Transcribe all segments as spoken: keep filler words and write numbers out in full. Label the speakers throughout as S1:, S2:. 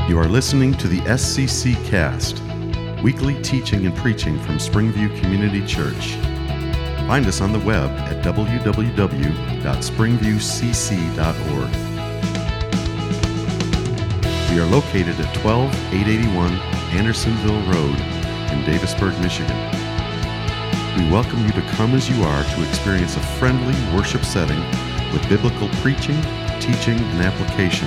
S1: You are listening to the S C C Cast, weekly teaching and preaching from Springview Community Church. Find us on the web at w w w dot springview c c dot org. We are located at twelve eight eighty-one Andersonville Road in Davisburg, Michigan. We welcome you to come as you are to experience a friendly worship setting with biblical preaching, teaching, and application.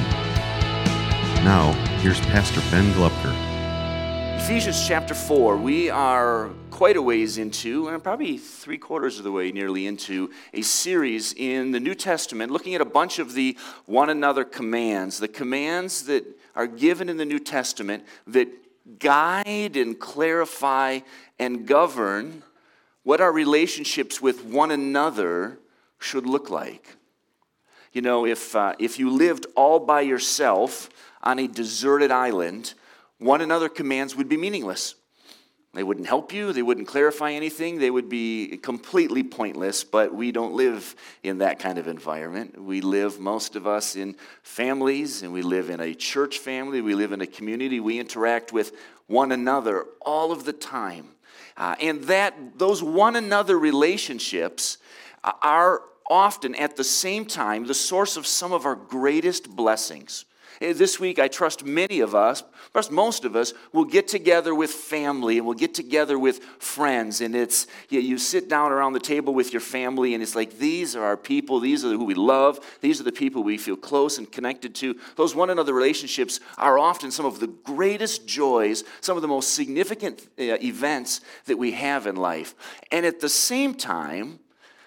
S1: Now, here's Pastor Ben Glupker.
S2: Ephesians chapter four, we are quite a ways into, and probably three quarters of the way nearly into, a series in the New Testament looking at a bunch of the one another commands, the commands that are given in the New Testament that guide and clarify and govern what our relationships with one another should look like. You know, if uh, if you lived all by yourself on a deserted island, one another commands would be meaningless. They wouldn't help you, they wouldn't clarify anything, they would be completely pointless, but we don't live in that kind of environment. We live, most of us, in families, and we live in a church family, we live in a community, we interact with one another all of the time. Uh, and that those one another relationships are often at the same time the source of some of our greatest blessings. This week, I trust many of us, perhaps most of us, will get together with family and we'll get together with friends. And it's, you, you sit down around the table with your family and it's like, these are our people, these are who we love, these are the people we feel close and connected to. Those one another relationships are often some of the greatest joys, some of the most significant uh, events that we have in life. And at the same time,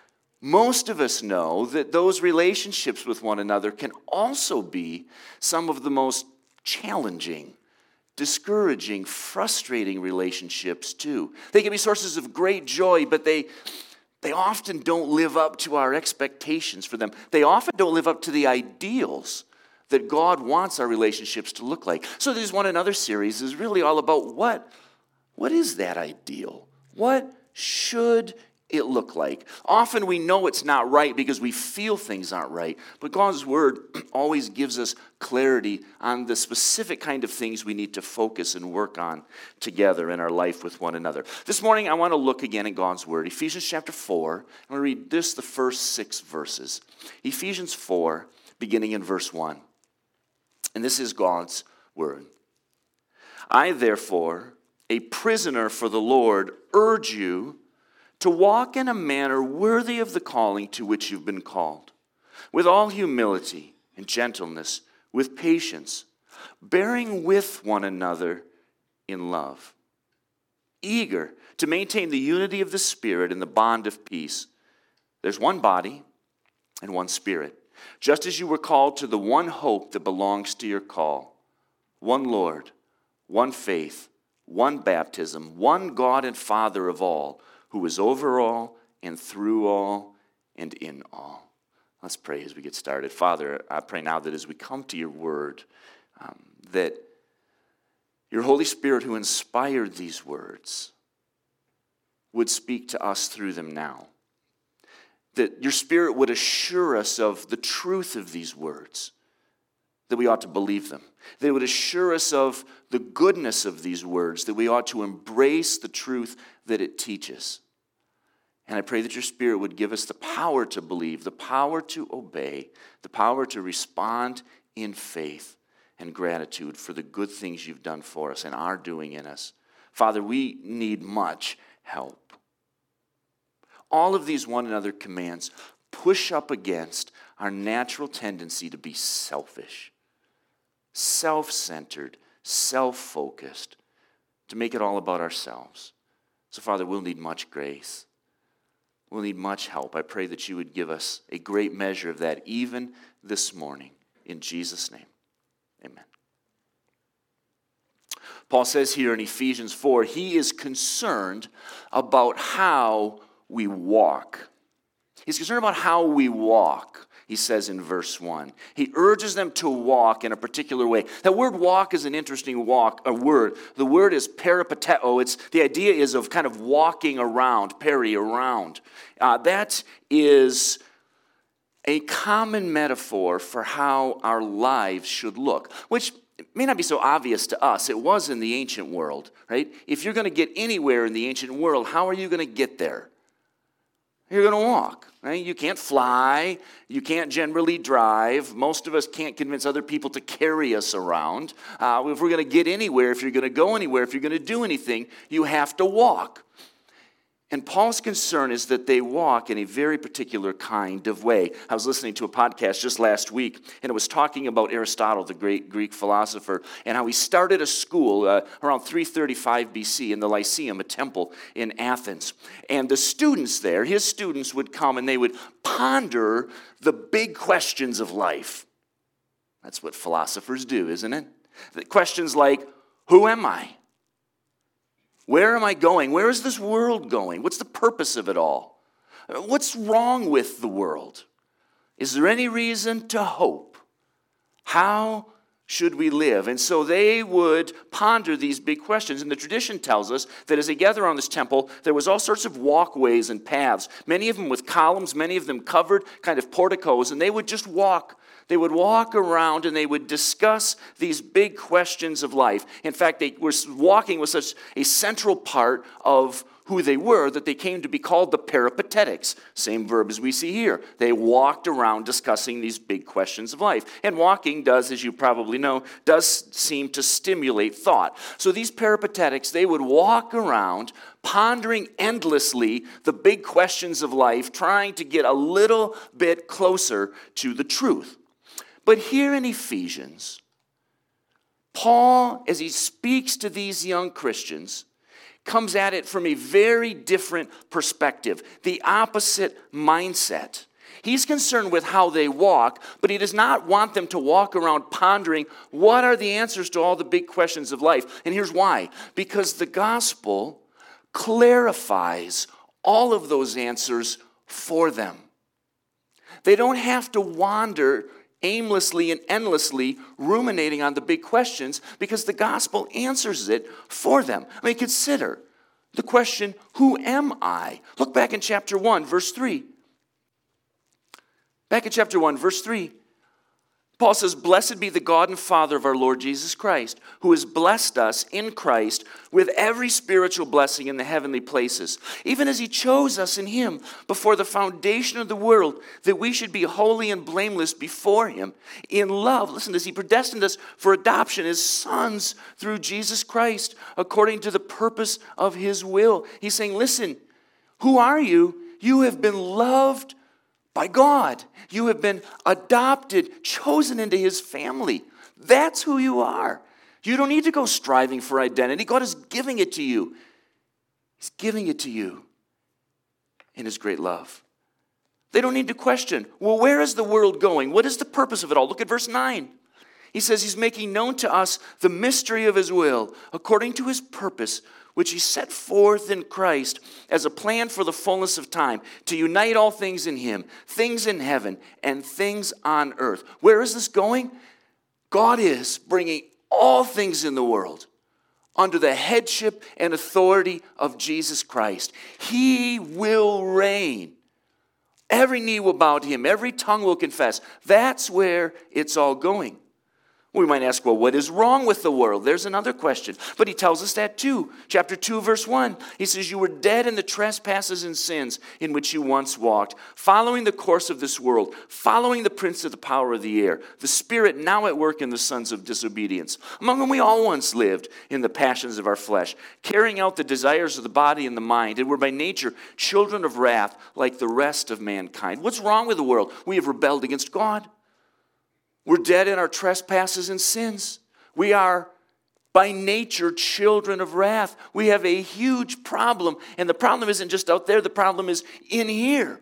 S2: most of us know that those relationships with one another can also be some of the most challenging, discouraging, frustrating relationships too. They can be sources of great joy, but they, they often don't live up to our expectations for them. They often don't live up to the ideals that God wants our relationships to look like. So this One Another series is really all about what, what is that ideal? What should it look like? Often we know it's not right because we feel things aren't right, but God's Word always gives us clarity on the specific kind of things we need to focus and work on together in our life with one another. This morning I want to look again at God's Word. Ephesians chapter four, I'm going to read this, the first six verses. Ephesians four, beginning in verse one. And this is God's Word. I therefore, a prisoner for the Lord, urge you to walk in a manner worthy of the calling to which you've been called, with all humility and gentleness, with patience, bearing with one another in love, eager to maintain the unity of the Spirit in the bond of peace. There's one body and one Spirit, just as you were called to the one hope that belongs to your call, one Lord, one faith, one baptism, one God and Father of all, who is over all and through all and in all. Let's pray as we get started. Father, I pray now that as we come to your word, um, that your Holy Spirit who inspired these words would speak to us through them now. That your Spirit would assure us of the truth of these words, that we ought to believe them. That it would assure us of the goodness of these words, that we ought to embrace the truth that it teaches. And I pray that your Spirit would give us the power to believe, the power to obey, the power to respond in faith and gratitude for the good things you've done for us and are doing in us. Father, we need much help. All of these one another commands push up against our natural tendency to be selfish, self-centered, self-focused, to make it all about ourselves. So, Father, we'll need much grace. We'll need much help. I pray that you would give us a great measure of that even this morning. In Jesus' name, amen. Paul says here in Ephesians four, he is concerned about how we walk. He's concerned about how we walk. He says in verse one. He urges them to walk in a particular way. That word walk is an interesting walk, a word. The word is peripateo. It's, the idea is of kind of walking around, peri, around. Uh, that is a common metaphor for how our lives should look, which it may not be so obvious to us. It was in the ancient world, right? If you're going to get anywhere in the ancient world, how are you going to get there? You're going to walk, right? You can't fly. You can't generally drive. Most of us can't convince other people to carry us around. Uh, if we're going to get anywhere, if you're going to go anywhere, if you're going to do anything, you have to walk. And Paul's concern is that they walk in a very particular kind of way. I was listening to a podcast just last week, and it was talking about Aristotle, the great Greek philosopher, and how he started a school uh, around three thirty-five B C in the Lyceum, a temple in Athens. And the students there, his students would come and they would ponder the big questions of life. That's what philosophers do, isn't it? The questions like, who am I? Where am I going? Where is this world going? What's the purpose of it all? What's wrong with the world? Is there any reason to hope? How should we live? And so they would ponder these big questions. And the tradition tells us that as they gather around this temple, there was all sorts of walkways and paths, many of them with columns, many of them covered, kind of porticos, and they would just walk. They would walk around and they would discuss these big questions of life. In fact, they were walking was such a central part of who they were that they came to be called the peripatetics. Same verb as we see here. They walked around discussing these big questions of life. And walking does, as you probably know, does seem to stimulate thought. So these peripatetics, they would walk around pondering endlessly the big questions of life, trying to get a little bit closer to the truth. But here in Ephesians, Paul, as he speaks to these young Christians, comes at it from a very different perspective, the opposite mindset. He's concerned with how they walk, but he does not want them to walk around pondering what are the answers to all the big questions of life. And here's why. Because the gospel clarifies all of those answers for them. They don't have to wander aimlessly and endlessly ruminating on the big questions because the gospel answers it for them. I mean, consider the question, who am I? Look back in chapter one, verse three. Back in chapter one, verse three. Paul says, "Blessed be the God and Father of our Lord Jesus Christ, who has blessed us in Christ with every spiritual blessing in the heavenly places, even as he chose us in him before the foundation of the world, that we should be holy and blameless before him. In love," listen to this, "he predestined us for adoption as sons through Jesus Christ, according to the purpose of his will." He's saying, listen, who are you? You have been loved by God. You have been adopted, chosen into his family. That's who you are. You don't need to go striving for identity. God is giving it to you. He's giving it to you in his great love. They don't need to question, well, where is the world going? What is the purpose of it all? Look at verse nine. He says he's making known to us the mystery of his will, according to his purpose, which he set forth in Christ as a plan for the fullness of time, to unite all things in him, things in heaven and things on earth. Where is this going? God is bringing all things in the world under the headship and authority of Jesus Christ. He will reign. Every knee will bow to him. Every tongue will confess. That's where it's all going. We might ask, well, what is wrong with the world? There's another question. But he tells us that too. Chapter two, verse one. He says, "You were dead in the trespasses and sins in which you once walked, following the course of this world, following the prince of the power of the air, the spirit now at work in the sons of disobedience, among whom we all once lived in the passions of our flesh, carrying out the desires of the body and the mind, and were by nature children of wrath like the rest of mankind." What's wrong with the world? We have rebelled against God. We're dead in our trespasses and sins. We are by nature children of wrath. We have a huge problem. And the problem isn't just out there. The problem is in here.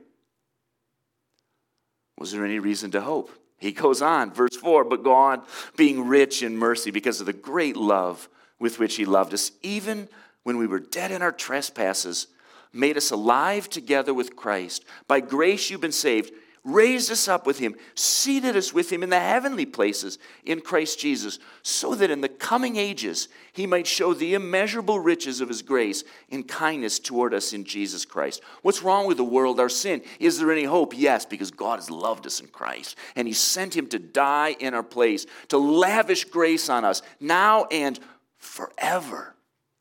S2: Was there any reason to hope? He goes on, verse four, "But God, being rich in mercy because of the great love with which he loved us, even when we were dead in our trespasses, made us alive together with Christ. By grace you've been saved." raised us up with him, seated us with him in the heavenly places in Christ Jesus, so that in the coming ages he might show the immeasurable riches of his grace and kindness toward us in Jesus Christ. What's wrong with the world? Our sin. Is there any hope? Yes, because God has loved us in Christ, and he sent him to die in our place, to lavish grace on us now and forever.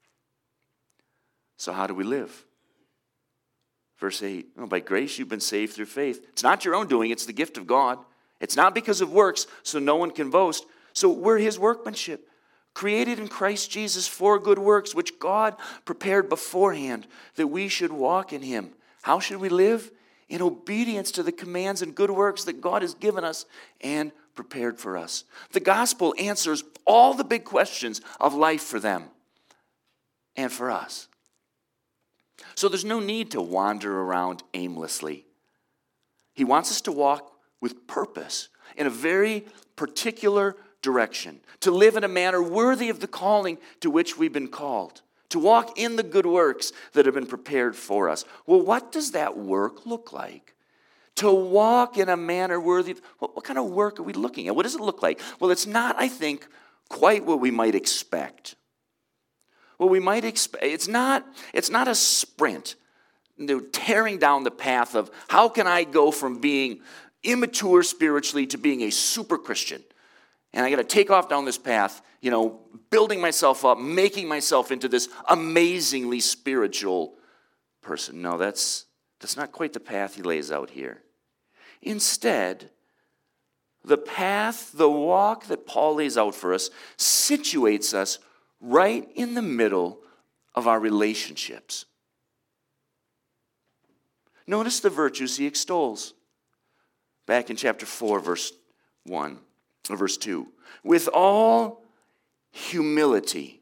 S2: So how do we live? Verse eight, oh, by grace you've been saved through faith. It's not your own doing, it's the gift of God. It's not because of works, so no one can boast. So we're his workmanship, created in Christ Jesus for good works, which God prepared beforehand that we should walk in him. How should we live? In obedience to the commands and good works that God has given us and prepared for us. The gospel answers all the big questions of life for them and for us. So there's no need to wander around aimlessly. He wants us to walk with purpose in a very particular direction, to live in a manner worthy of the calling to which we've been called, to walk in the good works that have been prepared for us. Well, what does that work look like? To walk in a manner worthy of, what, what kind of work are we looking at? What does it look like? Well, it's not, I think, quite what we might expect. Well, we might expect, it's not, it's not a sprint, you know, tearing down the path of how can I go from being immature spiritually to being a super Christian. And I got to take off down this path, you know, building myself up, making myself into this amazingly spiritual person. No, that's, that's not quite the path he lays out here. Instead, the path, the walk that Paul lays out for us situates us right in the middle of our relationships. Notice the virtues he extols. Back in chapter four, verse one, or verse two. With all humility.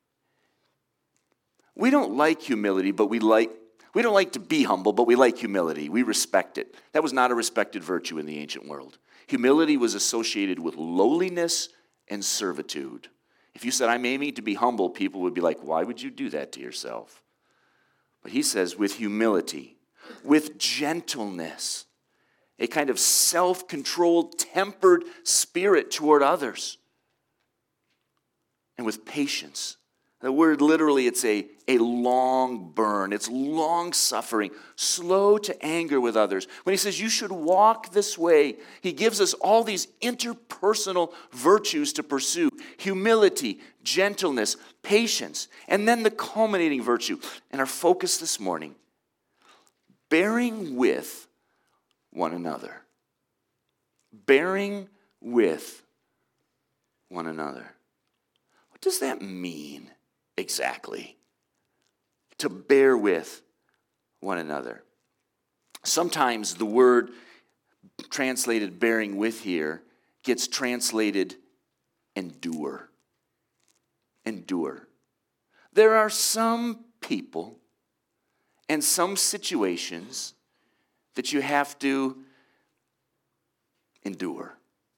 S2: We don't like humility, but we like, we don't like to be humble, but we like humility. We respect it. That was not a respected virtue in the ancient world. Humility was associated with lowliness and servitude. If you said, I'm aiming to be humble, people would be like, why would you do that to yourself? But he says, with humility, with gentleness, a kind of self-controlled, tempered spirit toward others, and with patience. The word literally, it's a, a long burn. It's long-suffering, slow to anger with others. When he says you should walk this way, he gives us all these interpersonal virtues to pursue. Humility, gentleness, patience, and then the culminating virtue. And our focus this morning, bearing with one another. Bearing with one another. What does that mean? Exactly. To bear with one another. Sometimes the word translated bearing with here gets translated endure. Endure. There are some people and some situations that you have to endure.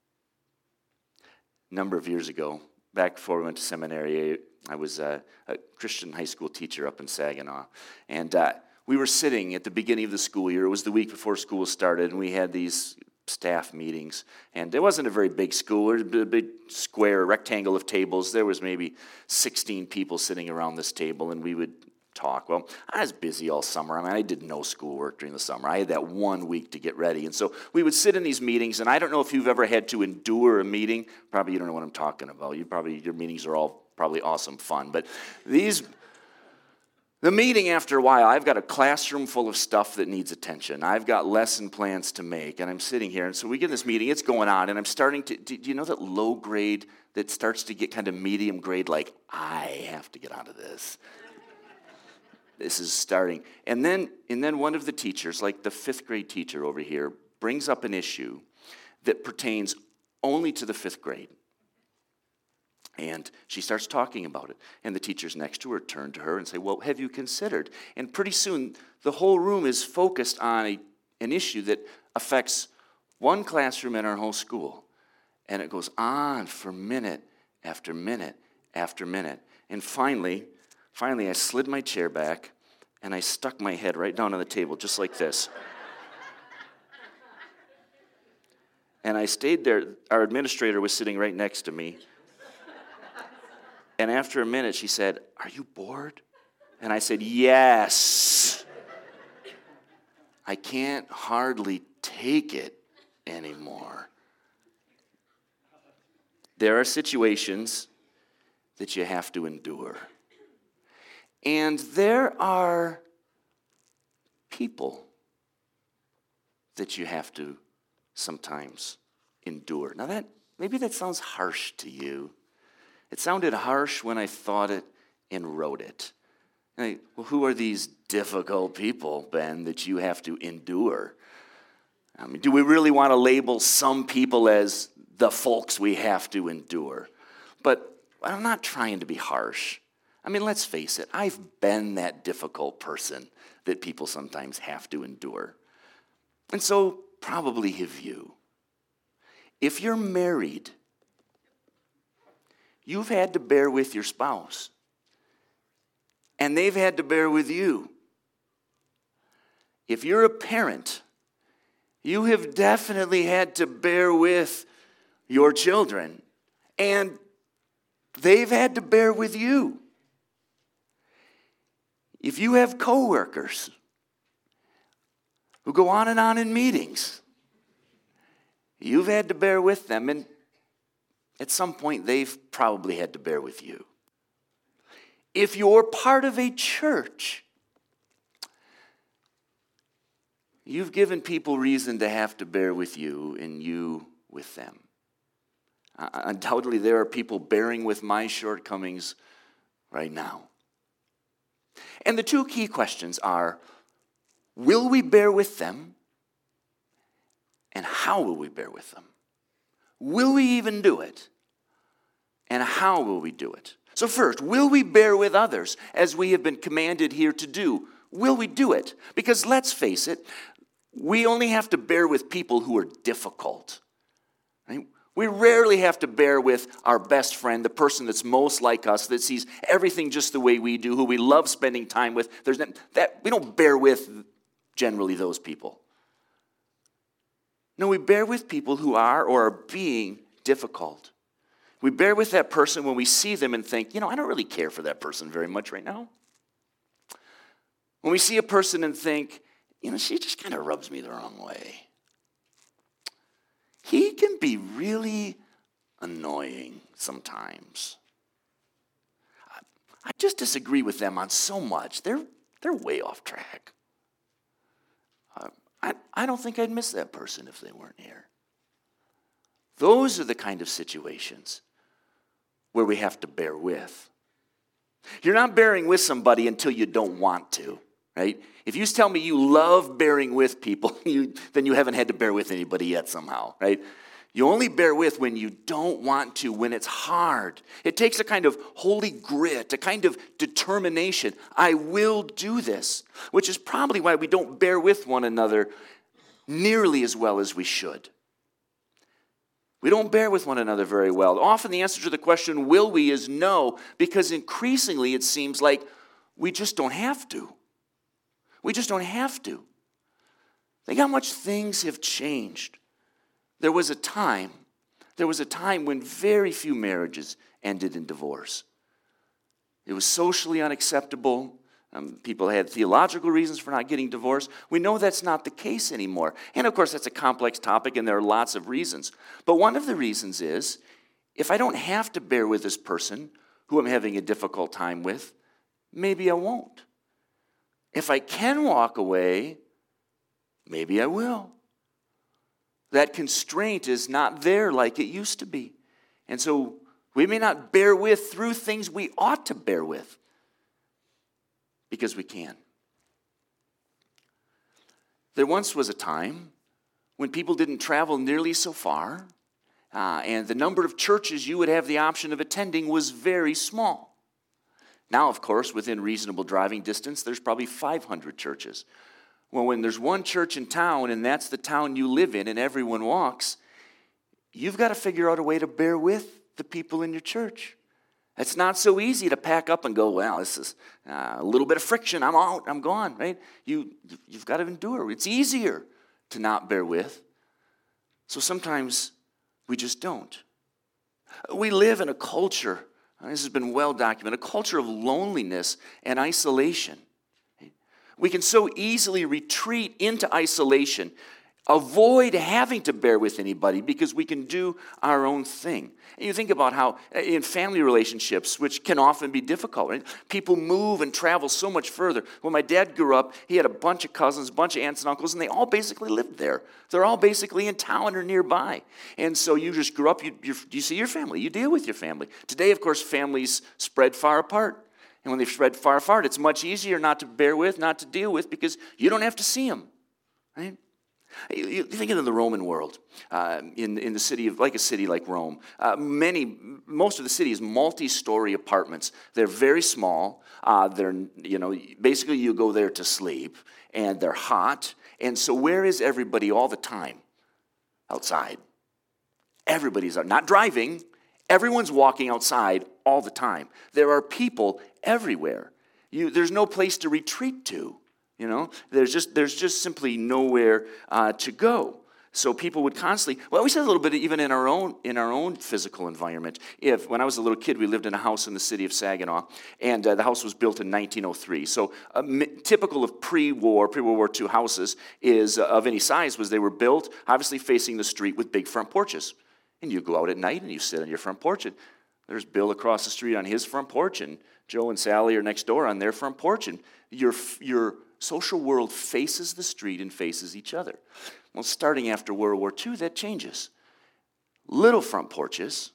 S2: A number of years ago, back before we went to seminary, I was a, a Christian high school teacher up in Saginaw. And uh, we were sitting at the beginning of the school year. It was the week before school started, and we had these staff meetings. And it wasn't a very big school. It was a big square, rectangle of tables. There was maybe sixteen people sitting around this table, and we would talk. Well, I was busy all summer. I mean, I did no schoolwork during the summer. I had that one week to get ready. And so we would sit in these meetings, and I don't know if you've ever had to endure a meeting. Probably you don't know what I'm talking about. You probably, your meetings are all probably awesome fun. But these, the meeting after a while, I've got a classroom full of stuff that needs attention. I've got lesson plans to make, and I'm sitting here. And so we get in this meeting, it's going on, and I'm starting to, do you know that low grade that starts to get kind of medium grade, like, I have to get onto this. This is starting. And then, and then one of the teachers, like the fifth grade teacher over here, brings up an issue that pertains only to the fifth grade. And she starts talking about it. And the teachers next to her turn to her and say, well, have you considered? And pretty soon, the whole room is focused on a, an issue that affects one classroom in our whole school. And it goes on for minute after minute after minute. And finally, finally, I slid my chair back, and I stuck my head right down on the table, just like this. And I stayed there. Our administrator was sitting right next to me. And after a minute, she said, "Are you bored?" And I said, "Yes. I can't hardly take it anymore." There are situations that you have to endure. And there are people that you have to sometimes endure. Now that, maybe that sounds harsh to you. It sounded harsh when I thought it and wrote it. And I, well, who are these difficult people, Ben, that you have to endure? I mean, do we really want to label some people as the folks we have to endure? But I'm not trying to be harsh. I mean, let's face it, I've been that difficult person that people sometimes have to endure. And so probably have you. If you're married, you've had to bear with your spouse, and they've had to bear with you. If you're a parent, you have definitely had to bear with your children, and they've had to bear with you. If you have coworkers who go on and on in meetings, you've had to bear with them, and at some point they've probably had to bear with you. If you're part of a church, you've given people reason to have to bear with you, and you with them. Uh, undoubtedly, there are people bearing with my shortcomings right now. And the two key questions are, will we bear with them? And how will we bear with them? Will we even do it? And how will we do it? So first, will we bear with others as we have been commanded here to do? Will we do it? Because let's face it, we only have to bear with people who are difficult. Right? We rarely have to bear with our best friend, the person that's most like us, that sees everything just the way we do, who we love spending time with. There's that, that we don't bear with generally those people. No, we bear with people who are or are being difficult. We bear with that person when we see them and think, you know, I don't really care for that person very much right now. When we see a person and think, you know, she just kind of rubs me the wrong way. He can be really annoying sometimes. I, I just disagree with them on so much. They're, they're way off track. Uh, I, I don't think I'd miss that person if they weren't here. Those are the kind of situations where we have to bear with. You're not bearing with somebody until you don't want to, right? If you tell me you love bearing with people, you, then you haven't had to bear with anybody yet somehow, right? You only bear with when you don't want to, when it's hard. It takes a kind of holy grit, a kind of determination. I will do this, which is probably why we don't bear with one another nearly as well as we should. We don't bear with one another very well. Often the answer to the question, will we, is no, because increasingly it seems like we just don't have to. We just don't have to. Think how much things have changed. There was a time, there was a time when very few marriages ended in divorce. It was socially unacceptable. Um, people had theological reasons for not getting divorced. We know that's not the case anymore. And of course, that's a complex topic, and there are lots of reasons. But one of the reasons is, if I don't have to bear with this person who I'm having a difficult time with, maybe I won't. If I can walk away, maybe I will. That constraint is not there like it used to be. And so we may not bear with through things we ought to bear with, because we can. There once was a time when people didn't travel nearly so far, uh, and the number of churches you would have the option of attending was very small. Now, of course, within reasonable driving distance, there's probably five hundred churches. Well, when there's one church in town, and that's the town you live in, and everyone walks, you've got to figure out a way to bear with the people in your church. It's not so easy to pack up and go, well, this is uh, a little bit of friction, I'm out, I'm gone, right? You, you've got to endure. It's easier to not bear with. So sometimes we just don't. We live in a culture, and this has been well documented, a culture of loneliness and isolation. We can so easily retreat into isolation, avoid having to bear with anybody because we can do our own thing. And you think about how in family relationships, which can often be difficult, right? People move and travel so much further. When my dad grew up, he had a bunch of cousins, a bunch of aunts and uncles, and they all basically lived there. They're all basically in town or nearby. And so you just grew up, you, you, you see your family, you deal with your family. Today, of course, families spread far apart. And when they've spread far apart, it's much easier not to bear with, not to deal with, because you don't have to see them, right? You think of the Roman world, uh, in, in the city of, like a city like Rome. Uh, many, most of the city is multi-story apartments. They're very small. Uh, they're, you know, basically you go there to sleep, and they're hot. And so where is everybody all the time? Outside. Everybody's out, not driving. Everyone's walking outside all the time. There are people everywhere. You, there's no place to retreat to. You know, there's just there's just simply nowhere uh, to go. So people would constantly. Well, we said a little bit even in our own in our own physical environment. If when I was a little kid, we lived in a house in the city of Saginaw, and uh, the house was built in nineteen oh three. So uh, typical of pre-war, pre-World War Two houses is uh, of any size was they were built obviously facing the street with big front porches, and you go out at night and you sit on your front porch. And there's Bill across the street on his front porch, and Joe and Sally are next door on their front porch, and your your social world faces the street and faces each other. Well, starting after World War Two, that changes. Little front porches,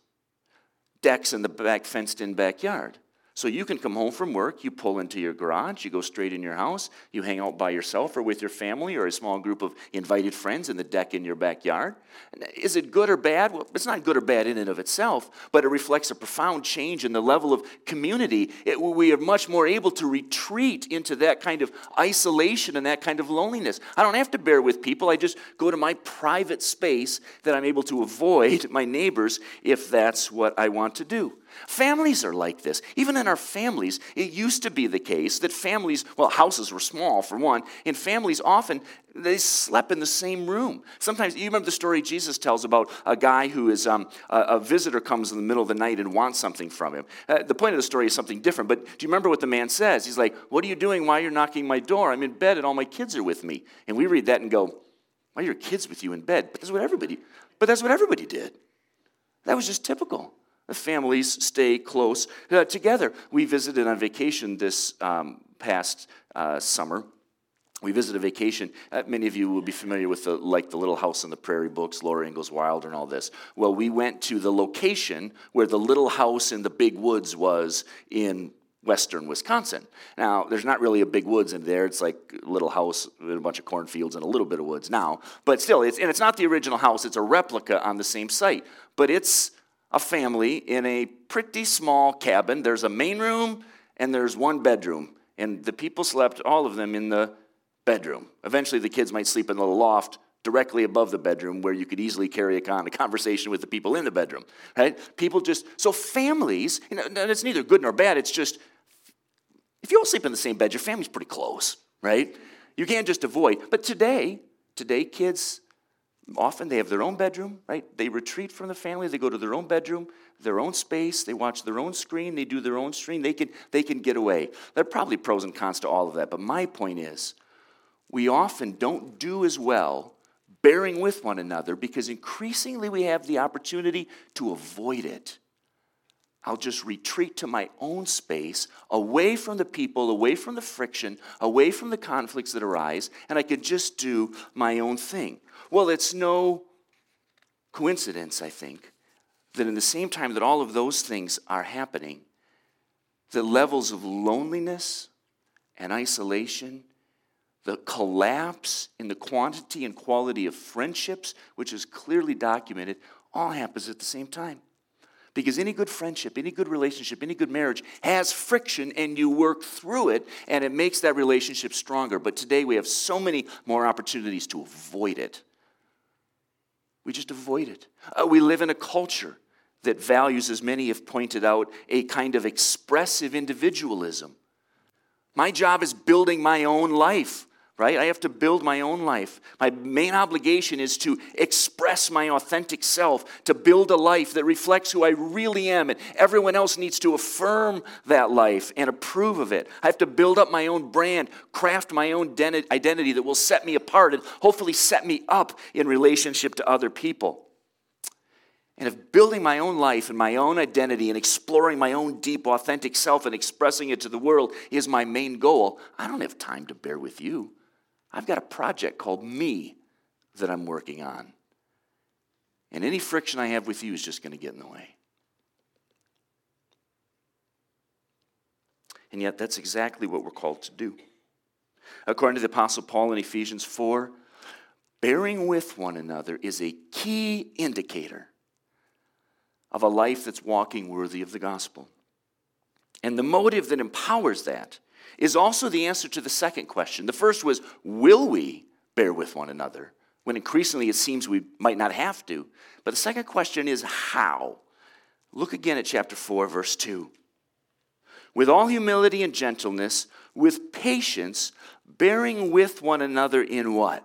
S2: decks in the back, fenced-in backyard. So you can come home from work, you pull into your garage, you go straight in your house, you hang out by yourself or with your family or a small group of invited friends in the deck in your backyard. Is it good or bad? Well, it's not good or bad in and of itself, but it reflects a profound change in the level of community. It, we are much more able to retreat into that kind of isolation and that kind of loneliness. I don't have to bear with people. I just go to my private space that I'm able to avoid my neighbors if that's what I want to do. Families are like this. Even in our families, it used to be the case that families, well, houses were small for one, and families often, they slept in the same room. Sometimes, you remember the story Jesus tells about a guy who is, um, a, a visitor comes in the middle of the night and wants something from him. Uh, the point of the story is something different, but do you remember what the man says? He's like, what are you doing while you're knocking my door? I'm in bed and all my kids are with me. And we read that and go, why are your kids with you in bed? But that's what everybody, but that's what everybody did. That was just typical. The families stay close uh, together. We visited on vacation this um, past uh, summer. We visited a vacation. Uh, many of you will be familiar with the, like the Little House on the Prairie books, Laura Ingalls Wilder and all this. Well, we went to the location where the Little House in the Big Woods was in western Wisconsin. Now, there's not really a big woods in there. It's like a little house with a bunch of cornfields and a little bit of woods now. But still, it's, and it's not the original house. It's a replica on the same site. But it's a family in a pretty small cabin. There's a main room and there's one bedroom. And the people slept, all of them, in the bedroom. Eventually the kids might sleep in the loft directly above the bedroom where you could easily carry on a conversation with the people in the bedroom. Right? People just, so families, you know, it's neither good nor bad. It's just, if you all sleep in the same bed, your family's pretty close, right? You can't just avoid. But today, today kids, often they have their own bedroom, right? They retreat from the family. They go to their own bedroom, their own space. They watch their own screen. They do their own stream. They can, they can get away. There are probably pros and cons to all of that. But my point is, we often don't do as well bearing with one another because increasingly we have the opportunity to avoid it. I'll just retreat to my own space, away from the people, away from the friction, away from the conflicts that arise, and I could just do my own thing. Well, it's no coincidence, I think, that in the same time that all of those things are happening, the levels of loneliness and isolation, the collapse in the quantity and quality of friendships, which is clearly documented, all happens at the same time. Because any good friendship, any good relationship, any good marriage has friction, and you work through it, and it makes that relationship stronger. But today we have so many more opportunities to avoid it. We just avoid it. Uh, we live in a culture that values, as many have pointed out, a kind of expressive individualism. My job is building my own life. right? I have to build my own life. My main obligation is to express my authentic self, to build a life that reflects who I really am, and everyone else needs to affirm that life and approve of it. I have to build up my own brand, craft my own identity that will set me apart and hopefully set me up in relationship to other people. And if building my own life and my own identity and exploring my own deep, authentic self and expressing it to the world is my main goal, I don't have time to bear with you. I've got a project called me that I'm working on. And any friction I have with you is just going to get in the way. And yet that's exactly what we're called to do. According to the Apostle Paul in Ephesians four, bearing with one another is a key indicator of a life that's walking worthy of the gospel. And the motive that empowers that is also the answer to the second question. The first was, will we bear with one another? When increasingly it seems we might not have to. But the second question is, how? Look again at chapter four, verse two. With all humility and gentleness, with patience, bearing with one another in what?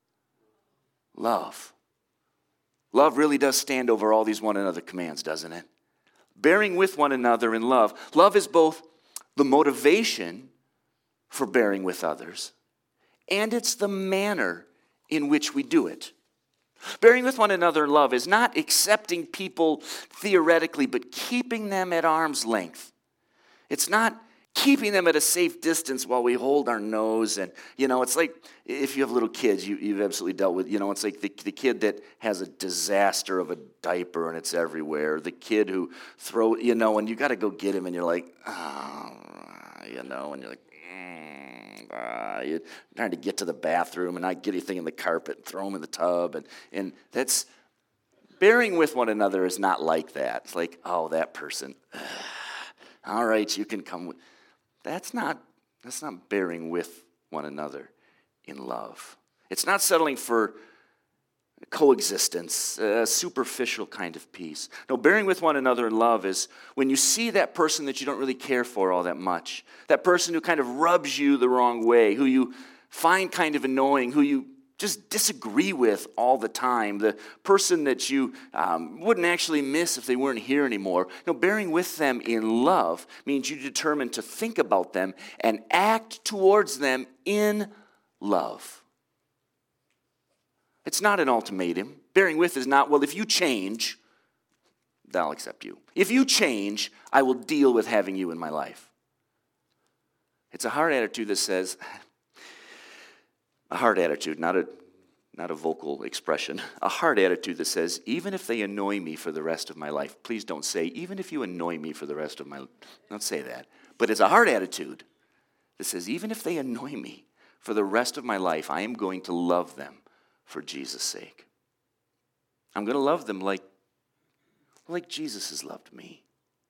S2: Love. Love really does stand over all these one another commands, doesn't it? Bearing with one another in love. Love is both the motivation for bearing with others, and it's the manner in which we do it. Bearing with one another in love is not accepting people theoretically, but keeping them at arm's length. It's not keeping them at a safe distance while we hold our nose. And, you know, it's like if you have little kids, you, you've absolutely dealt with, you know, it's like the, the kid that has a disaster of a diaper and it's everywhere. The kid who throw, you know, and you got to go get him and you're like, oh, you know, and you're like, mm, ah, you're trying to get to the bathroom and not get anything in the carpet and throw them in the tub. And, and that's, bearing with one another is not like that. It's like, oh, that person, all right, you can come with. That's not, that's not bearing with one another in love. It's not settling for coexistence, a superficial kind of peace. No, bearing with one another in love is when you see that person that you don't really care for all that much, that person who kind of rubs you the wrong way, who you find kind of annoying, who you just disagree with all the time, the person that you um, wouldn't actually miss if they weren't here anymore. No, bearing with them in love means you determine to think about them and act towards them in love. It's not an ultimatum. Bearing with is not, well, if you change, then I'll accept you. If you change, I will deal with having you in my life. It's a hard attitude that says, a hard attitude, not a not a vocal expression, a hard attitude that says, even if they annoy me for the rest of my life, please don't say, even if you annoy me for the rest of my life, don't say that. But it's a hard attitude that says, even if they annoy me for the rest of my life, I am going to love them for Jesus' sake. I'm going to love them like, like Jesus has loved me.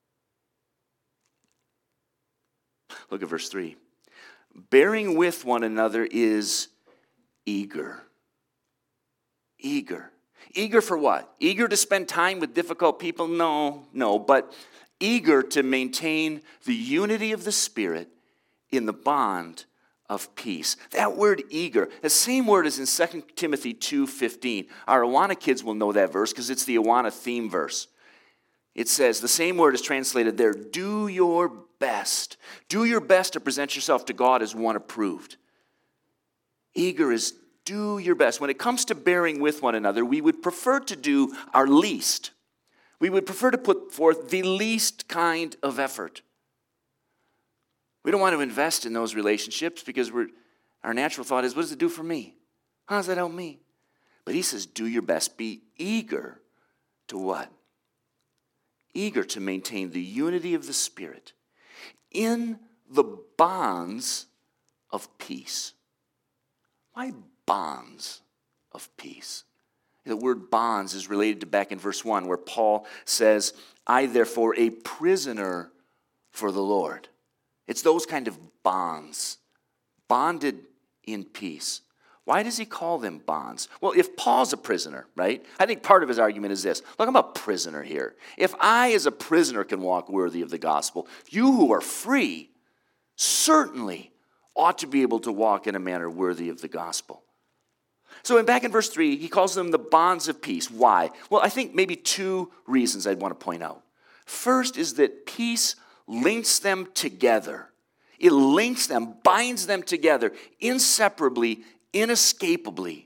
S2: Look at verse three. Bearing with one another is eager. Eager. Eager for what? Eager to spend time with difficult people? No, no, but eager to maintain the unity of the Spirit in the bond of peace. That word eager, the same word is in Second Timothy two fifteen. Our Awana kids will know that verse because it's the Awana theme verse. It says, the same word is translated there, do your best. Do your best to present yourself to God as one approved. Eager is do your best. When it comes to bearing with one another, we would prefer to do our least. We would prefer to put forth the least kind of effort. We don't want to invest in those relationships because we're, our natural thought is, what does it do for me? How does that help me? But he says, do your best. Be eager to what? Eager to maintain the unity of the Spirit in the bonds of peace. Why bonds of peace? The word bonds is related to back in verse one where Paul says, I therefore a prisoner for the Lord. It's those kind of bonds, bonded in peace. Why does he call them bonds? Well, if Paul's a prisoner, right? I think part of his argument is this. Look, I'm a prisoner here. If I as a prisoner can walk worthy of the gospel, you who are free certainly ought to be able to walk in a manner worthy of the gospel. So in, back in verse three, he calls them the bonds of peace. Why? Well, I think maybe two reasons I'd want to point out. First is that peace links them together. It links them, binds them together inseparably, inescapably.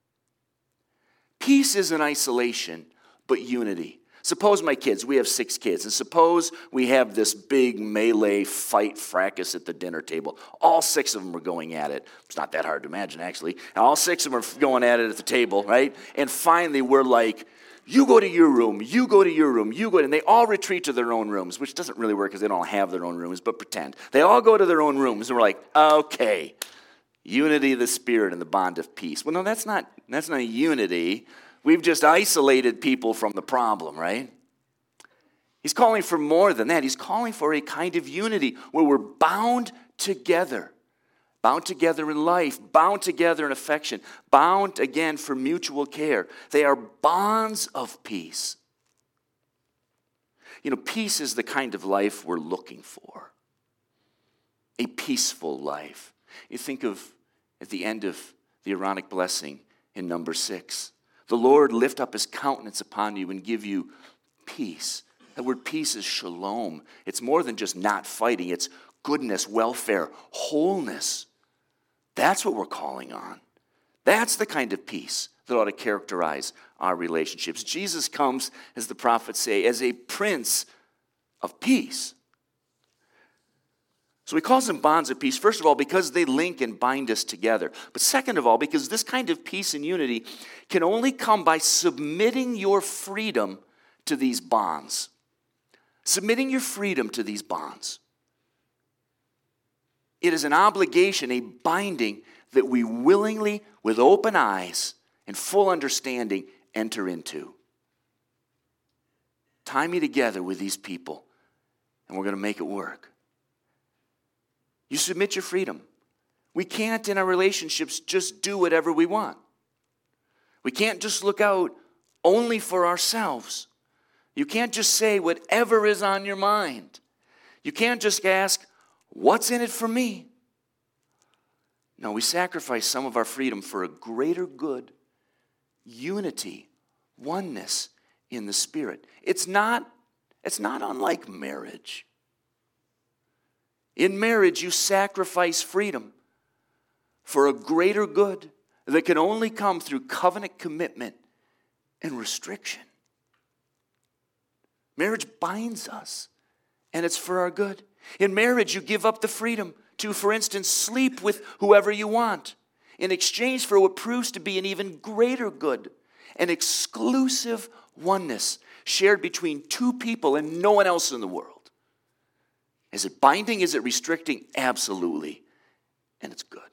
S2: Peace isn't isolation, but unity. Suppose my kids, we have six kids, and suppose we have this big melee fight fracas at the dinner table. All six of them are going at it. It's not that hard to imagine, actually. And all six of them are going at it at the table, right? And finally, we're like, you go to your room, you go to your room, you go to, and they all retreat to their own rooms, which doesn't really work because they don't have their own rooms, but pretend. They all go to their own rooms, and we're like, okay, unity of the Spirit and the bond of peace. Well, no, that's not, that's not unity. We've just isolated people from the problem, right? He's calling for more than that. He's calling for a kind of unity where we're bound together. Bound together in life, bound together in affection, bound again for mutual care. They are bonds of peace. You know, peace is the kind of life we're looking for. A peaceful life. You think of at the end of the Aaronic blessing in number six. The Lord lift up his countenance upon you and give you peace. That word peace is shalom. It's more than just not fighting. It's goodness, welfare, wholeness. That's what we're calling on. That's the kind of peace that ought to characterize our relationships. Jesus comes, as the prophets say, as a prince of peace. So he calls them bonds of peace, first of all, because they link and bind us together. But second of all, because this kind of peace and unity can only come by submitting your freedom to these bonds. Submitting your freedom to these bonds. It is an obligation, a binding that we willingly, with open eyes and full understanding, enter into. Tie me together with these people, and we're going to make it work. You submit your freedom. We can't, in our relationships, just do whatever we want. We can't just look out only for ourselves. You can't just say whatever is on your mind. You can't just ask, what's in it for me? No, we sacrifice some of our freedom for a greater good, unity, oneness in the Spirit. It's not, it's not unlike marriage. In marriage, you sacrifice freedom for a greater good that can only come through covenant commitment and restriction. Marriage binds us, and it's for our good. In marriage, you give up the freedom to, for instance, sleep with whoever you want in exchange for what proves to be an even greater good, an exclusive oneness shared between two people and no one else in the world. Is it binding? Is it restricting? Absolutely. And it's good.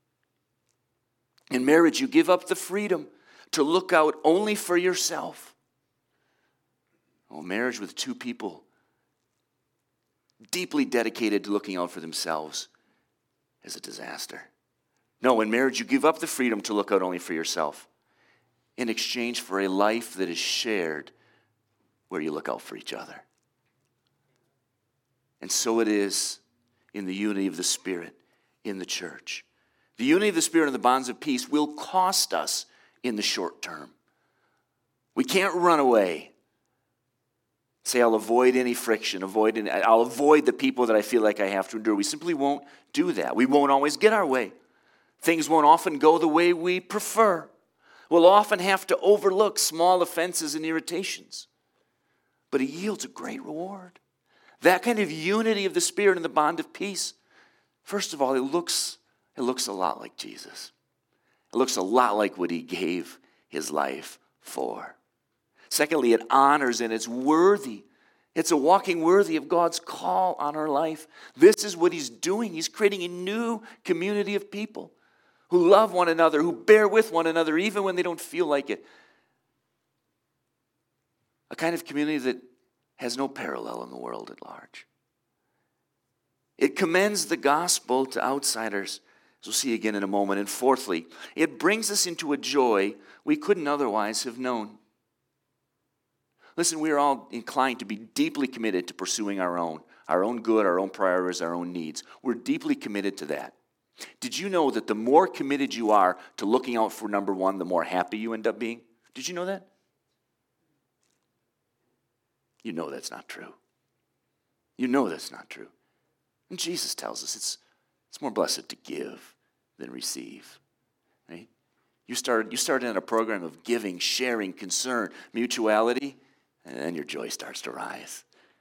S2: In marriage, you give up the freedom to look out only for yourself. Oh, marriage with two people deeply dedicated to looking out for themselves is a disaster. No, in marriage, you give up the freedom to look out only for yourself in exchange for a life that is shared where you look out for each other. And so it is in the unity of the Spirit in the church. The unity of the Spirit and the bonds of peace will cost us in the short term. We can't run away. Say, I'll avoid any friction, avoid any, I'll avoid the people that I feel like I have to endure. We simply won't do that. We won't always get our way. Things won't often go the way we prefer. We'll often have to overlook small offenses and irritations. But it yields a great reward. That kind of unity of the Spirit and the bond of peace, first of all, it looks, it looks a lot like Jesus. It looks a lot like what he gave his life for. Secondly, it honors and it's worthy. It's a walking worthy of God's call on our life. This is what he's doing. He's creating a new community of people who love one another, who bear with one another even when they don't feel like it. A kind of community that has no parallel in the world at large. It commends the gospel to outsiders, as we'll see again in a moment. And fourthly, it brings us into a joy we couldn't otherwise have known. Listen, we are all inclined to be deeply committed to pursuing our own, our own good, our own priorities, our own needs. We're deeply committed to that. Did you know that the more committed you are to looking out for number one, the more happy you end up being? Did you know that? You know that's not true. You know that's not true. And Jesus tells us it's, it's more blessed to give than receive. Right? You start, you start in a program of giving, sharing, concern, mutuality, and then your joy starts to rise.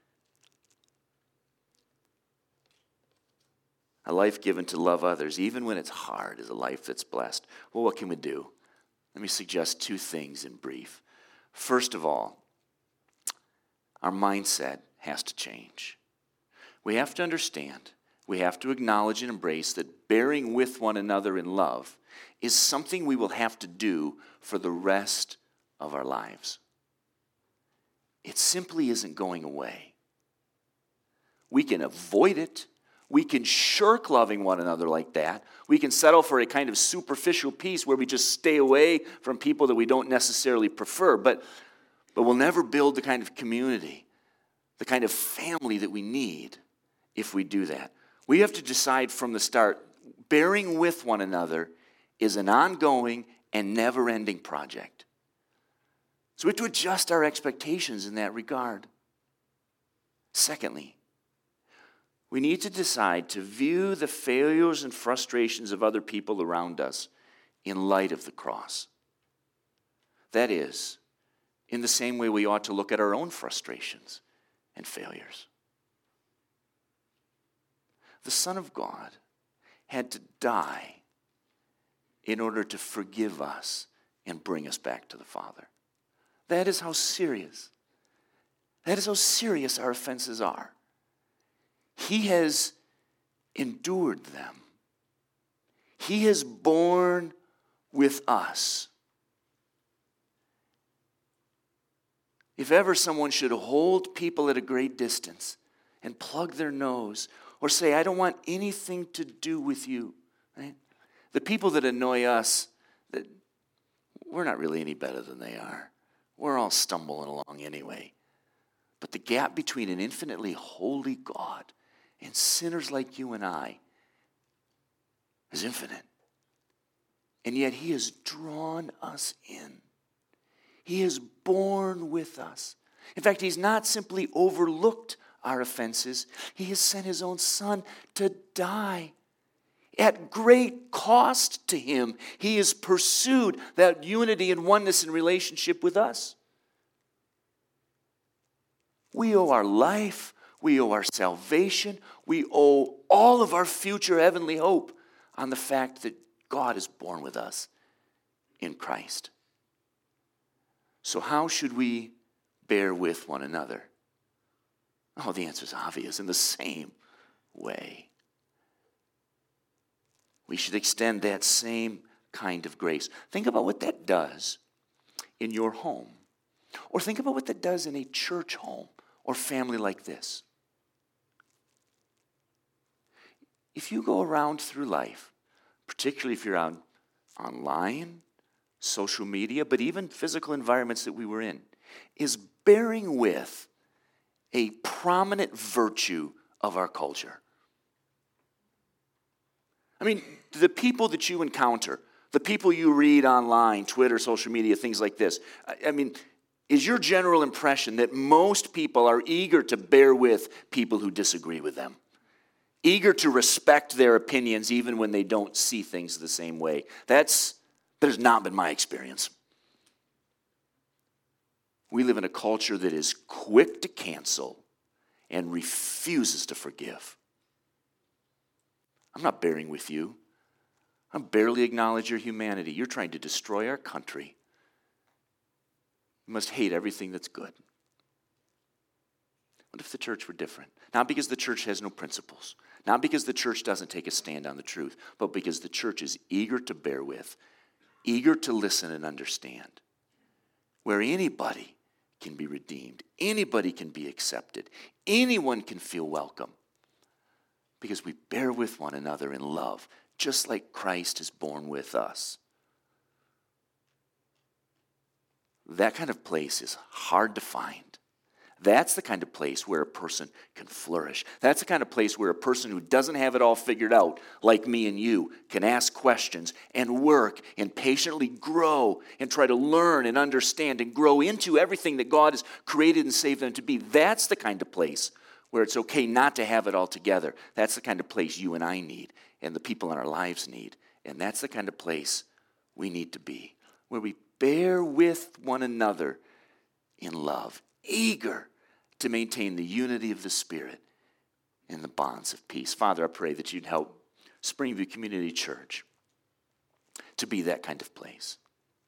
S2: A life given to love others, even when it's hard, is a life that's blessed. Well, what can we do? Let me suggest two things in brief. First of all, our mindset has to change. We have to understand, we have to acknowledge and embrace that bearing with one another in love is something we will have to do for the rest of our lives. It simply isn't going away. We can avoid it. We can shirk loving one another like that. We can settle for a kind of superficial peace where we just stay away from people that we don't necessarily prefer. But, but we'll never build the kind of community, the kind of family that we need if we do that. We have to decide from the start, bearing with one another is an ongoing and never-ending project. So we have to adjust our expectations in that regard. Secondly, we need to decide to view the failures and frustrations of other people around us in light of the cross. That is, in the same way we ought to look at our own frustrations and failures. The Son of God had to die in order to forgive us and bring us back to the Father. That is how serious, that is how serious our offenses are. He has endured them. He has borne with us. If ever someone should hold people at a great distance and plug their nose or say, I don't want anything to do with you, right? The people that annoy us, that we're not really any better than they are. We're all stumbling along anyway. But the gap between an infinitely holy God and sinners like you and I is infinite. And yet he has drawn us in. He has borne with us. In fact, he's not simply overlooked our offenses. He has sent his own Son to die. At great cost to him, he has pursued that unity and oneness in relationship with us. We owe our life. We owe our salvation. We owe all of our future heavenly hope on the fact that God is born with us in Christ. So how should we bear with one another? Oh, the answer is obvious. In the same way. We should extend that same kind of grace. Think about what that does in your home. Or think about what that does in a church home or family like this. If you go around through life, particularly if you're on online, social media, but even physical environments that we were in, is bearing with a prominent virtue of our culture. I mean, the people that you encounter, the people you read online, Twitter, social media, things like this, I, I mean, is your general impression that most people are eager to bear with people who disagree with them? Eager to respect their opinions even when they don't see things the same way? That's, that has not been my experience. We live in a culture that is quick to cancel and refuses to forgive. I'm not bearing with you. I barely acknowledge your humanity. You're trying to destroy our country. You must hate everything that's good. What if the church were different? Not because the church has no principles, not because the church doesn't take a stand on the truth, but because the church is eager to bear with, eager to listen and understand, where anybody can be redeemed, anybody can be accepted, anyone can feel welcome, because we bear with one another in love, just like Christ is born with us. That kind of place is hard to find. That's the kind of place where a person can flourish. That's the kind of place where a person who doesn't have it all figured out, like me and you, can ask questions and work and patiently grow and try to learn and understand and grow into everything that God has created and saved them to be. That's the kind of place where it's okay not to have it all together. That's the kind of place you and I need and the people in our lives need. And that's the kind of place we need to be, where we bear with one another in love, eager to maintain the unity of the Spirit and the bonds of peace. Father, I pray that you'd help Springview Community Church to be that kind of place.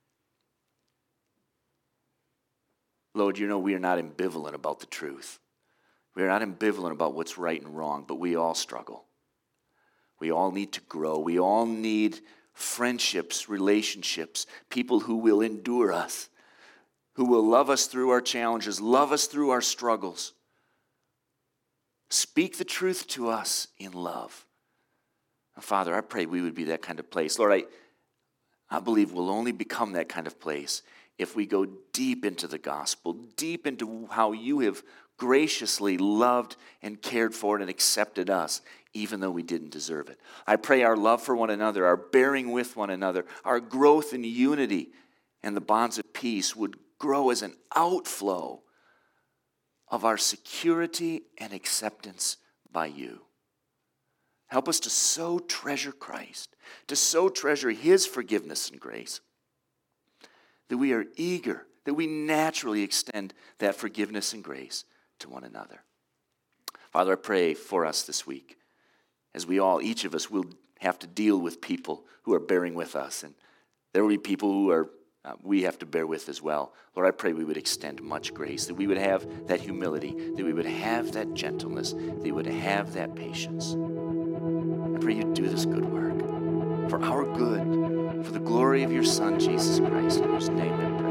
S2: Lord, you know we are not ambivalent about the truth. We are not ambivalent about what's right and wrong, but we all struggle. We all need to grow. We all need friendships, relationships, people who will endure us, who will love us through our challenges, love us through our struggles. Speak the truth to us in love. Now, Father, I pray we would be that kind of place. Lord, I, I believe we'll only become that kind of place if we go deep into the gospel, deep into how you have graciously loved and cared for and accepted us, even though we didn't deserve it. I pray our love for one another, our bearing with one another, our growth in unity and the bonds of peace would grow as an outflow of our security and acceptance by you. Help us to so treasure Christ, to so treasure his forgiveness and grace, that we are eager, that we naturally extend that forgiveness and grace to one another. Father, I pray for us this week, as we all, each of us, will have to deal with people who are bearing with us, and there will be people who are uh, we have to bear with as well. Lord, I pray we would extend much grace, that we would have that humility, that we would have that gentleness, that we would have that patience. I pray you do this good work for our good, for the glory of your Son, Jesus Christ, in whose name I pray.